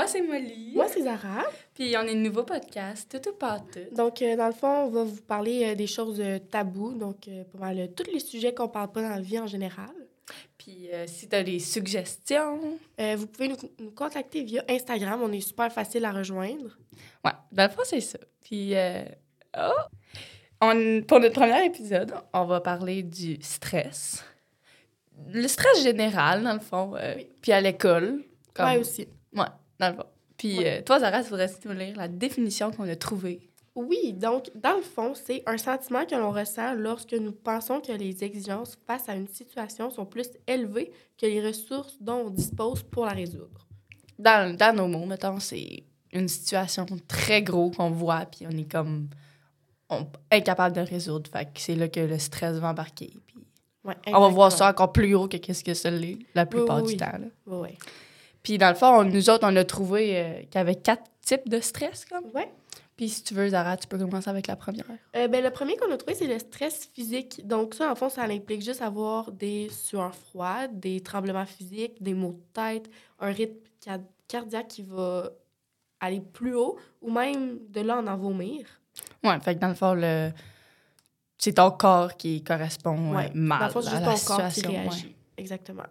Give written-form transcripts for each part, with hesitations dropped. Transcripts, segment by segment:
Moi, c'est Molly. Moi, c'est Zara. Puis on est un nouveau podcast, tout ou pas tout. Donc, dans le fond, on va vous parler des choses taboues, donc pas mal tous les sujets qu'on parle pas dans la vie en général. Puis si t'as des suggestions... vous pouvez nous contacter via Instagram, on est super facile à rejoindre. Ouais, dans le fond, c'est ça. Puis, pour notre premier épisode, on va parler du stress. Le stress général, dans le fond. Oui. Puis à l'école. Ouais, aussi. Ouais, dans le fond. Puis toi, Zara, tu voudrais nous lire la définition qu'on a trouvée. Oui, donc, dans le fond, c'est un sentiment que l'on ressent lorsque nous pensons que les exigences face à une situation sont plus élevées que les ressources dont on dispose pour la résoudre. Dans nos mots, mettons, c'est une situation très gros qu'on voit, puis on est comme incapable de résoudre. Fait que c'est là que le stress va embarquer. Puis Ouais, on va voir exactement. ça encore plus gros que qu'est-ce que ça l'est la plupart oui. du temps. Là. Ouais. Puis dans le fond, nous autres, on a trouvé qu'il y avait 4 types de stress. Comme. Ouais. Puis si tu veux, Zara, tu peux commencer avec la première. Le premier qu'on a trouvé, c'est le stress physique. Donc ça, en fond, ça implique juste avoir des sueurs froides, des tremblements physiques, des maux de tête, un rythme cardiaque qui va aller plus haut ou même de là en vomir. Ouais, fait que dans le fond, c'est ton corps qui correspond Ouais. mal Dans le fond, c'est à juste la ton corps qui situation. réagit. Ouais. Exactement.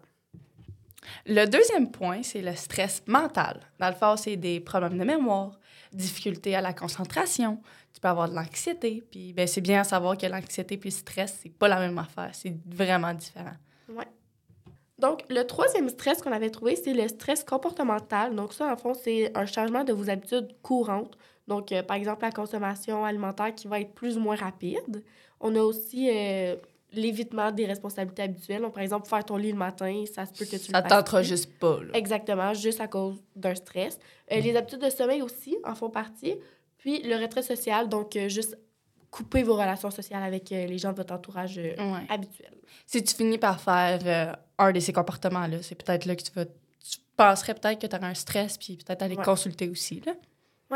Le deuxième point, c'est le stress mental. Dans le fond, c'est des problèmes de mémoire, difficultés à la concentration. Tu peux avoir de l'anxiété. Puis c'est bien à savoir que l'anxiété puis le stress, c'est pas la même affaire. C'est vraiment différent. Ouais. Donc, le troisième stress qu'on avait trouvé, c'est le stress comportemental. Donc ça, en fond, c'est un changement de vos habitudes courantes. Donc, par exemple, la consommation alimentaire qui va être plus ou moins rapide. On a aussi l'évitement des responsabilités habituelles. Donc, par exemple, faire ton lit le matin, ça se peut que tu le Ça fasses tentera plus. juste pas, là. Exactement, juste à cause d'un stress. Les habitudes de sommeil aussi en font partie. Puis, le retrait social, donc juste couper vos relations sociales avec les gens de votre entourage habituel. Si tu finis par faire un de ces comportements-là, c'est peut-être là que tu penserais peut-être que tu aurais un stress, puis peut-être aller consulter aussi, là. Ouais.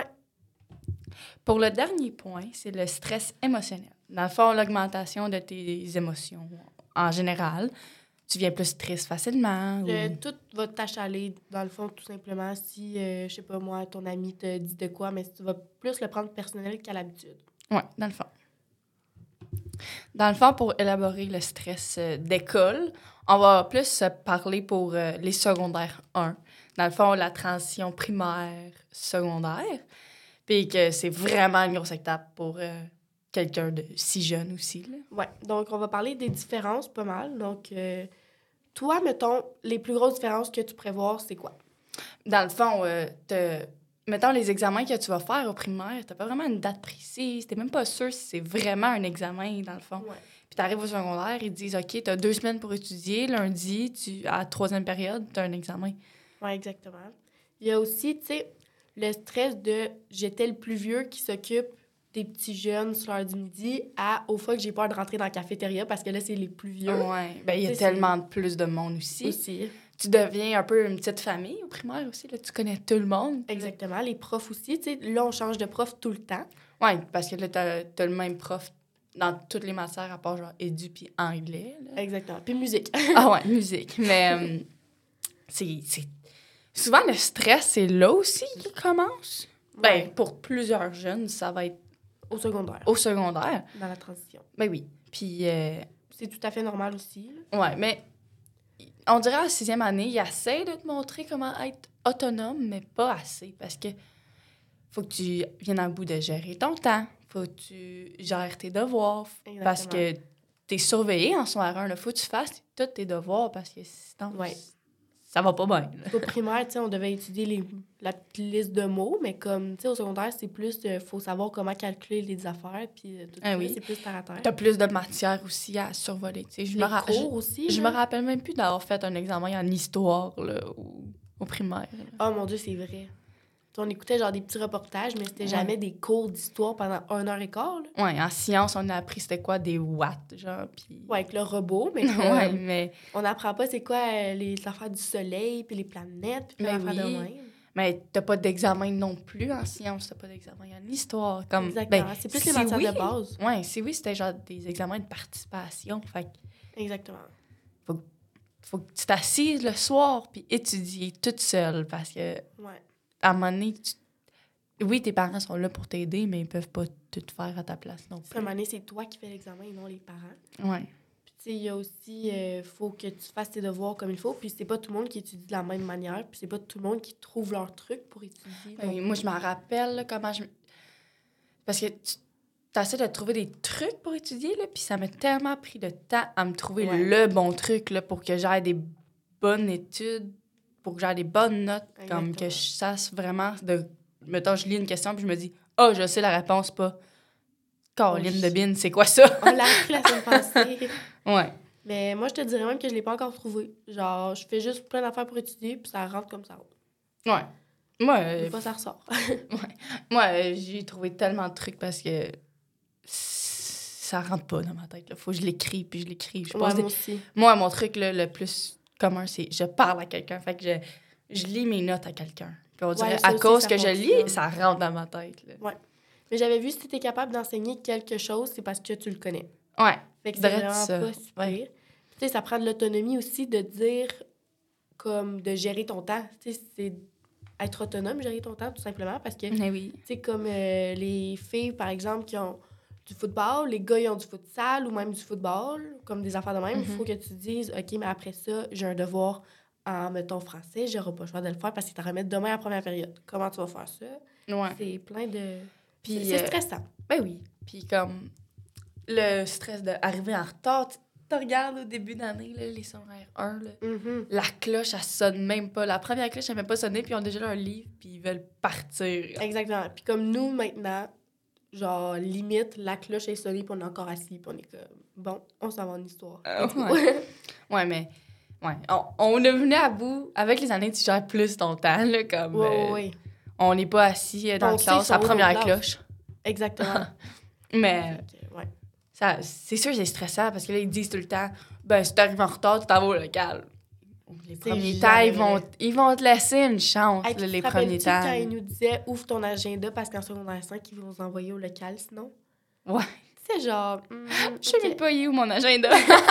Pour le dernier point, c'est le stress émotionnel. Dans le fond, l'augmentation de tes émotions en général. Tu viens plus triste facilement. Tout va t'achaler, dans le fond, tout simplement. Si, je sais pas moi, ton ami te dit de quoi, mais tu vas plus le prendre personnel qu'à l'habitude. Oui, dans le fond. Dans le fond, pour élaborer le stress d'école, on va plus parler pour les secondaires 1. Dans le fond, la transition primaire-secondaire. Puis que c'est vraiment une grosse étape pour quelqu'un de si jeune aussi, là. Ouais, donc on va parler des différences pas mal. Donc, toi, mettons, les plus grosses différences que tu prévois, c'est quoi? Dans le fond, mettons les examens que tu vas faire au primaire, t'as pas vraiment une date précise. T'es même pas sûr si c'est vraiment un examen, dans le fond. Ouais. Puis t'arrives au secondaire, ils te disent « OK, t'as 2 semaines pour étudier. Lundi, à la 3e période, t'as un examen. » Oui, exactement. Il y a aussi, tu sais, le stress de « j'étais le plus vieux qui s'occupe des petits jeunes sur l'heure du midi » au fois que j'ai peur de rentrer dans la cafétéria parce que là, c'est les plus vieux. Ouais. Il y a tellement plus de monde aussi. Tu deviens un peu une petite famille au primaire aussi. Là. Tu connais tout le monde. Exactement. Les profs aussi. Tu sais, là, on change de prof tout le temps. Oui, parce que là, t'as le même prof dans toutes les matières à part genre édu puis anglais. Là. Exactement. Puis musique. Ah ouais, musique. Mais c'est... Souvent, le stress, c'est là aussi qu'il commence. Ouais. Pour plusieurs jeunes, ça va être au secondaire. Au secondaire. Dans la transition. Ben oui. Puis... c'est tout à fait normal aussi. Oui, mais on dirait à la 6e année, ils essaient de te montrer comment être autonome, mais pas assez. Parce que faut que tu viennes à bout de gérer ton temps. Faut que tu gères tes devoirs. Exactement. Parce que t'es surveillé en soir 1. Faut que tu fasses tous tes devoirs parce que sinon, ça va pas bien. Là. Au primaire, tu sais, on devait étudier la petite liste de mots, mais comme, tu sais, au secondaire, c'est plus, faut savoir comment calculer les affaires, puis tout ça, oui. c'est plus terre à terre. T'as plus de matière aussi à survoler. Cours aussi. Je me rappelle même plus d'avoir fait un examen en histoire là, au primaire. Oh mon Dieu, c'est vrai. On écoutait genre des petits reportages, mais c'était jamais des cours d'histoire pendant 1h15. Oui, en sciences, on a appris c'était quoi des watts, genre. Puis... Oui, avec le robot, mais, mais on n'apprend pas c'est quoi les affaires du soleil, puis les planètes, puis les affaires de même. Mais t'as pas d'examen non plus en sciences, t'as pas d'examen en histoire. Comme, exactement, c'est plus les matières de base. Oui, oui, c'était genre des examens de participation. Fait exactement. Faut que tu t'assises le soir puis étudier toute seule parce que... Ouais. à un moment donné, oui, tes parents sont là pour t'aider, mais ils peuvent pas tout faire à ta place non À un plus. moment donné, c'est toi qui fais l'examen et non les parents. Ouais. Puis, tu sais, il y a aussi, faut que tu fasses tes devoirs comme il faut. Puis, c'est pas tout le monde qui étudie de la même manière. Puis, c'est pas tout le monde qui trouve leur truc pour étudier. Oui, moi, je m'en rappelle là, comment je... Parce que tu essaies de trouver des trucs pour étudier, là, puis ça m'a tellement pris de temps à me trouver Ouais. le bon truc là, pour que j'aie des bonnes études, pour que j'aie des bonnes notes, comme Exactement. que je sache vraiment... Mettons, je lis une question, puis je me dis « Ah, je sais la réponse, pas. Caroline de Bine, c'est quoi ça? » On l'a appris la semaine passée. Ouais. Mais moi, je te dirais même que je l'ai pas encore trouvé. Genre, je fais juste plein d'affaires pour étudier, puis ça rentre comme ça rentre. Ouais. Moi, Des fois, ça ressort. j'ai trouvé tellement de trucs parce que ça rentre pas dans ma tête. Là. Faut que je l'écris, puis je l'écris. Je Ouais, pose moi aussi. Moi, mon truc là, le plus commun, c'est je parle à quelqu'un. Fait que je lis mes notes à quelqu'un. Puis on dirait, ça à aussi, cause ça que je fonctionne. lis, ça rentre dans ma tête. Là. Ouais. Mais j'avais vu, si tu es capable d'enseigner quelque chose, c'est parce que tu le connais. Ouais. Fait que c'est Direct vraiment ça. pas super. Ouais. Tu sais, ça prend de l'autonomie aussi de dire, comme, de gérer ton temps. Tu sais, c'est être autonome, gérer ton temps, tout simplement, parce que, tu Mais oui. sais, comme les filles, par exemple, qui ont du football, les gars, ils ont du futsal ou même du football, comme des affaires de même, il faut que tu dises, OK, mais après ça, j'ai un devoir en, mettons, français, j'aurai pas le choix de le faire parce qu'ils te remettent demain à la première période. Comment tu vas faire ça? Ouais. C'est plein de... Puis, c'est stressant. Ben oui. Puis comme le stress d'arriver en retard, tu regardes au début d'année, là, les secondaires 1, là, Mhm. la cloche, elle sonne même pas. La première cloche, elle n'a même pas sonné, puis ils ont déjà leur livre, puis ils veulent partir. Exactement. Puis comme nous, maintenant, genre, limite, la cloche est sonnée, puis on est encore assis, puis on est comme, bon, on s'en va en histoire. Let's go. Ouais, mais... Ouais, on est venu à bout. Avec les années, tu gères plus ton temps, là, comme... Ouais. On n'est pas assis dans On la sait classe, ils sont à la où, première nos classes. cloche. Exactement. Mais Fait que, ouais. ça, c'est sûr que c'est stressant, parce que là, ils disent tout le temps, ben, si t'arrives en retard, tu t'en vas au local. Les C'est premiers jamais temps, vrai. ils vont te laisser une chance, Hey, là, puis les tu te rappelles-tu premiers temps. quand ils nous disaient « Ouvre ton agenda » parce qu'en secondaire 5, ils vont nous envoyer au local, sinon? Ouais. C'est genre... Je sais même pas où mon agenda.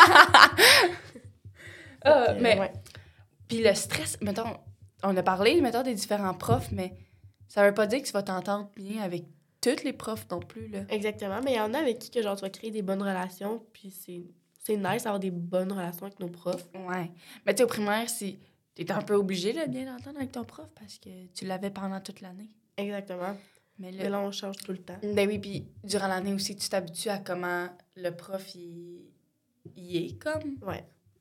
Mais... Ouais. Puis le stress, mettons, on a parlé, mettons, des différents profs, mais ça veut pas dire que tu vas t'entendre bien avec tous les profs non plus, là. Exactement. Mais il y en a avec qui que, genre, tu vas créer des bonnes relations, puis c'est nice d'avoir des bonnes relations avec nos profs. Ouais. Mais tu sais, au primaire, t'étais un peu obligé de bien t'entendre avec ton prof parce que tu l'avais pendant toute l'année. Exactement. Mais Mais là, on change tout le temps. ben oui, puis durant l'année aussi, tu t'habitues à comment le prof, il est comme. Ouais.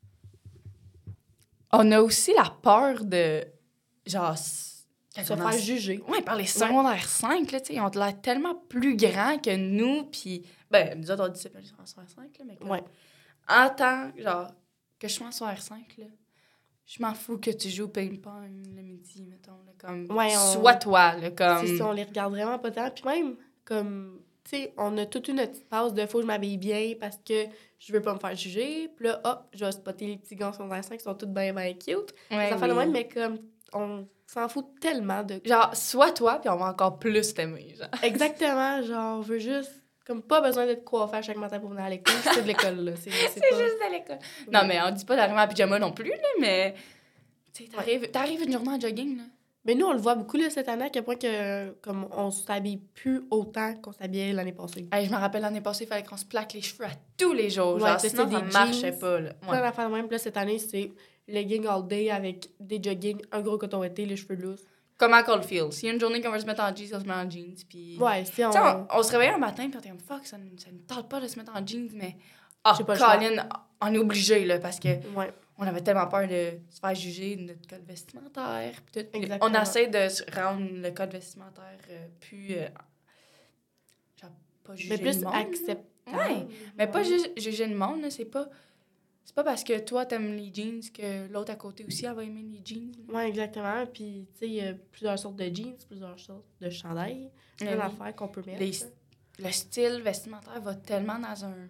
On a aussi la peur de, genre... Se faire juger. Ouais, par les secondaires 5, là, tu sais, ils ont l'air tellement plus grands que nous, puis... Ben, nous autres, on dit c'est pas les secondaires 5, là, mais comme... Ouais. En tant, genre, que je sois en secondaire 5, là, je m'en fous que tu joues au ping-pong le midi, mettons, là, comme... Ouais, Sois toi, là, comme... C'est ça, on les regarde vraiment pas tant. Puis même, comme, tu sais, on a toute une petite passe de faut que je m'habille bien parce que je veux pas me faire juger. Puis là, hop, je vais spotter les petits gars en secondaire 5 qui sont tous bien, bien cute. Ouais, Ça fait le oui. même, mais comme, on s'en fout tellement de... Genre, sois toi, puis on va encore plus t'aimer, genre. Exactement, genre, on veut juste... Comme, pas besoin d'être coiffé chaque matin pour venir à l'école. C'est de l'école, là. C'est C'est pas... juste à l'école. Non, mais on dit pas d'arriver en pyjama non plus, là, mais... Tu sais, t'arrives une journée en jogging, là. Mais nous, on le voit beaucoup, là, cette année, à quel point que, comme, on s'habille plus autant qu'on s'habillait l'année passée. Hey, je me rappelle, l'année passée, il fallait qu'on se plaque les cheveux à tous les jours. Ouais, Genre, puis sinon, c'était ça des marchait jeans, pas, là. Plein Ouais. d'affaires de même. Puis là, cette année, c'est legging all day avec des joggings, un gros coton été, les cheveux lousses. Comme à Caulfield. S'il y a une journée qu'on va se mettre en jeans, on se met en jeans, puis... Ouais, si Tu sais, on se réveillait un matin, puis on était comme, fuck, ça ne tente pas de se mettre en jeans, mais... Ah, J'ai pas le choix. Colin, on est obligé, là, parce que Ouais, on avait tellement peur de se faire juger de notre code vestimentaire, puis tout. Puis Exactement. on essaie de rendre le code vestimentaire plus... genre, pas juger mais plus le monde. acceptable. Ouais, mais pas juger le monde, là, c'est pas parce que toi, t'aimes les jeans que l'autre à côté aussi, elle va aimer les jeans. Ouais, exactement. Puis, tu sais, il y a plusieurs sortes de jeans, plusieurs sortes de chandails, plein Oui. d'affaires qu'on peut mettre. Le style vestimentaire va tellement dans un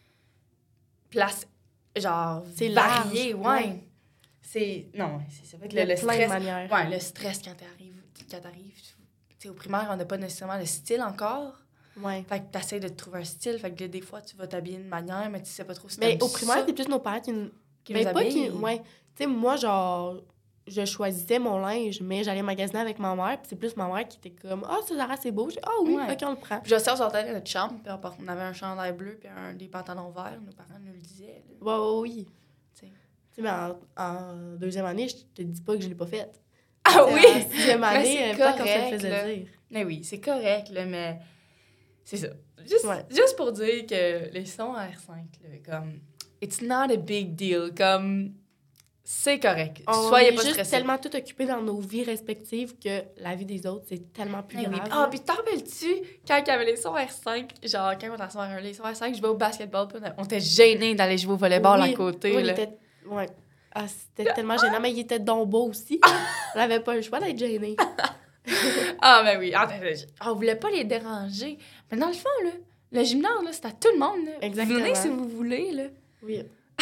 place, genre, C'est varié, large, ouais. ouais. C'est... Non, c'est ça. Fait que Il y a le plein de stress... manières. Ouais, le stress quand t'arrives... Tu sais, au primaire, on n'a pas nécessairement le style encore. Ouais. Fait que t'essaies de te trouver un style. Fait que là, des fois, tu vas t'habiller d'une manière, mais tu sais pas trop si Mais t'aimes au primaire, ça. c'est plus nos parents qui Qui mais nous pas qui... habillent. Ouais. Tu sais, moi, genre... je choisissais mon linge, mais j'allais magasiner avec ma mère. Puis c'est plus ma mère qui était comme « Ah, ça, Zara, c'est beau. » J'ai « Ah oui, Ouais. OK, on le prend. » Puis je sais, on sortait de notre chambre, puis on avait un chandail bleu, puis des pantalons verts. Nos parents nous le disaient. Là. Ouais, oui. T'sais. Tu sais, mais en deuxième année, je te dis pas que je l'ai pas faite. Ah oui! En sixième Mais année, c'est peut-être qu'on se le correct, faisait là. dire. Mais oui, c'est correct, là, mais c'est ça. Ouais. Juste pour dire que les sons R5, là, comme, it's not a big deal, comme, c'est correct. Soyez pas juste stressés. tellement tout occupés dans nos vies respectives que la vie des autres, c'est tellement plus Mais oui. grave. Ah, puis t'en rappelles-tu, quand il y avait les sons R5, genre, quand on était en secondaire 1, les sons R5, je vais au basketball, puis on était gênés d'aller jouer au volleyball à côté, oui, là. Ouais. Ah, c'était tellement gênant, mais il était donc beau aussi. On n'avait pas le choix d'être gênés. Ah, ben oui. On voulait pas les déranger. Mais dans le fond, là, le gymnase, là, c'est à tout le monde, là. Exactement. Venez si vous voulez, là. Oui.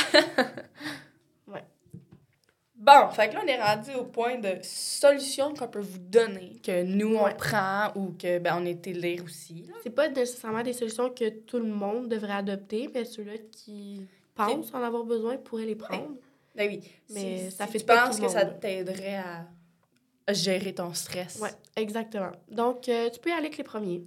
Ouais. Bon, fait que là, on est rendu au point de solutions qu'on peut vous donner, que nous, on Ouais. prend ou que, ben, on a été lire aussi, là. C'est pas nécessairement des solutions que tout le monde devrait adopter, mais ceux-là qui pensent en avoir besoin pourraient les prendre. Ben oui. Mais ça fait tu pas penses tout le que ça monde. t'aiderait à gérer ton stress. Ouais, exactement. Donc, tu peux y aller avec les premiers.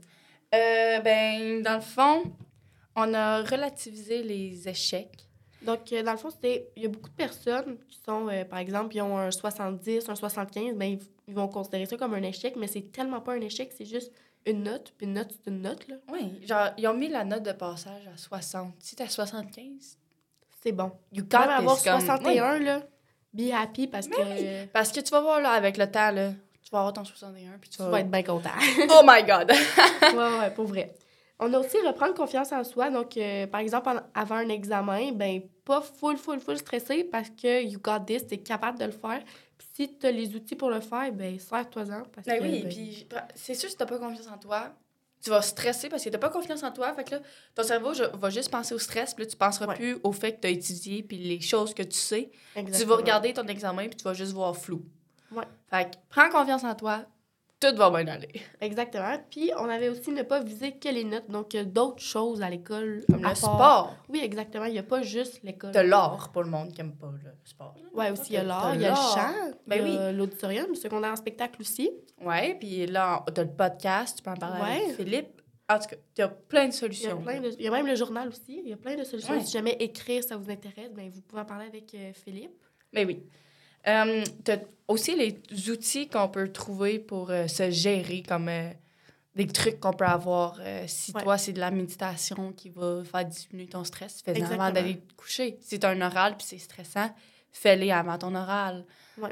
Ben, dans le fond, on a relativisé les échecs. Donc, dans le fond, il y a beaucoup de personnes qui sont, par exemple, ils ont un 70, un 75, ben, ils vont considérer ça comme un échec, mais c'est tellement pas un échec, c'est juste une note, puis une note, c'est une note, là. Oui, genre, ils ont mis la note de passage à 60. Si t'as 75, C'est bon. you Quand got même avoir this, comme... 61, là, be happy, parce que Oui. Parce que tu vas voir, là, avec le temps, là, tu vas avoir ton 61, puis tu tu vas... vas être bien content. Oh my God! ouais, pour vrai. On a aussi reprendre confiance en soi. Donc, par exemple, avant un examen, ben pas full stressé parce que you got this, t'es capable de le faire. Puis si t'as les outils pour le faire, ben sers-toi-en. Parce Ben que, oui, ben, puis c'est sûr, si t'as pas confiance en toi, tu vas stresser parce que t'as pas confiance en toi. Fait que là, ton cerveau va juste penser au stress, puis là, tu penseras plus au fait que t'as étudié, puis les choses que tu sais. exactement. Tu vas regarder ton examen, puis tu vas juste voir flou. Ouais. Fait que prends confiance en toi, tout va bien aller. Exactement. Puis, on avait aussi ne pas viser que les notes. Donc, il y a d'autres choses à l'école. Comme à le part- sport. Oui, exactement. Il n'y a pas juste l'école. De l'art pour le monde qui aime pas le sport. Oui, aussi, il y a l'art, T'as il y a le chant, Ben il y a l'auditorium, le secondaire en spectacle aussi. Ouais, puis là, t'as le podcast, tu peux en parler Ouais. avec Philippe. En tout cas, il y a plein de Il y a, solutions. il y a même le journal aussi. Il y a plein de solutions. Ouais. Si jamais écrire, ça vous intéresse, ben, vous pouvez en parler avec Philippe. Ben oui. T'as aussi les outils qu'on peut trouver pour se gérer, comme des trucs qu'on peut avoir. Si toi, c'est de la méditation qui va faire diminuer ton stress, fais-le avant d'aller te coucher. Si t'as un oral puis c'est stressant, fais-le avant ton oral. Ouais.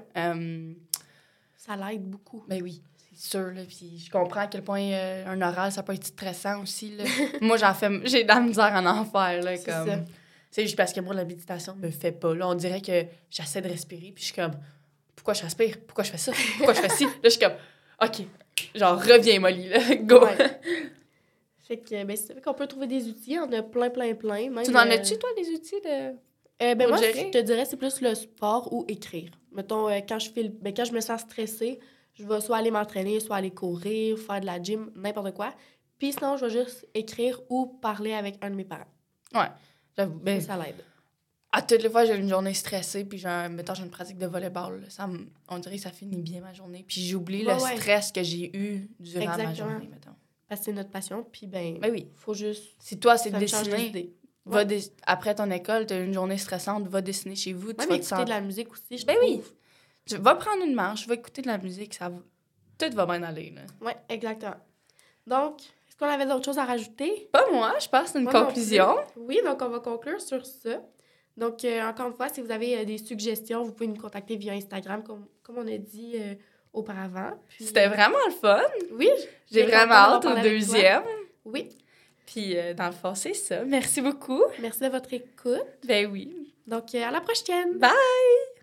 Ça l'aide beaucoup. Ben oui, c'est sûr. Là, puis je comprends à quel point un oral, ça peut être stressant aussi. Là. Moi, j'ai de la misère en enfer. Là, C'est comme... ça. C'est juste parce que moi, la méditation me fait pas. Là, on dirait que j'essaie de respirer, puis je suis comme, pourquoi je respire? Pourquoi je fais ça? Pourquoi je fais ci? Là, je suis comme, OK, genre, reviens, Molly, là, go! Ouais. Fait que, ben, c'est vrai qu'on peut trouver des outils. On a plein. Même, Tu en as-tu, toi, des outils de... ben pour moi, gérer? je te dirais, c'est plus le sport ou écrire. Mettons, quand je me sens stressée, je vais soit aller m'entraîner, soit aller courir, faire de la gym, n'importe quoi. Puis sinon, je vais juste écrire ou parler avec un de mes parents. Ouais, j'avoue. Ben, Ça l'aide. à toutes les fois, j'ai une journée stressée, puis mettons, j'ai une pratique de volleyball. Là, on dirait que ça finit bien ma journée. Puis j'oublie le stress que j'ai eu durant ma journée, mettons. Parce que c'est notre passion, puis ben oui. Faut juste... Si toi, c'est ça de me change dessiner, d'idée. après ton école, tu as une journée stressante, va dessiner chez vous. Même écouter de la musique aussi, je Ben trouve. oui. Tu vas prendre une marche, va écouter de la musique, tout va bien aller. Là. Oui, exactement. Donc, est-ce qu'on avait d'autres choses à rajouter? Pas moi, je pense que c'est une conclusion. Oui, donc on va conclure sur ça. Donc, encore une fois, si vous avez des suggestions, vous pouvez nous contacter via Instagram, comme on a dit auparavant. Puis, c'était vraiment le fun. Oui. J'ai vraiment hâte au deuxième. Oui. Puis, dans le fond, c'est ça. Merci beaucoup. Merci de votre écoute. Ben oui. Donc, à la prochaine. Bye!